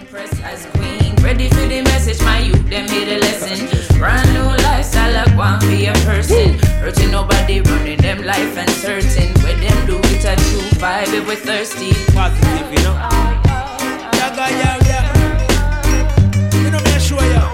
Empress as queen, ready for the message, my youth, them hear the lesson. Brand new lifestyle, like one be a person. Hurting nobody, running them life uncertain. Where them do it a true vibe if we're thirsty. Positive, you know. Yeah. You know me, I show you.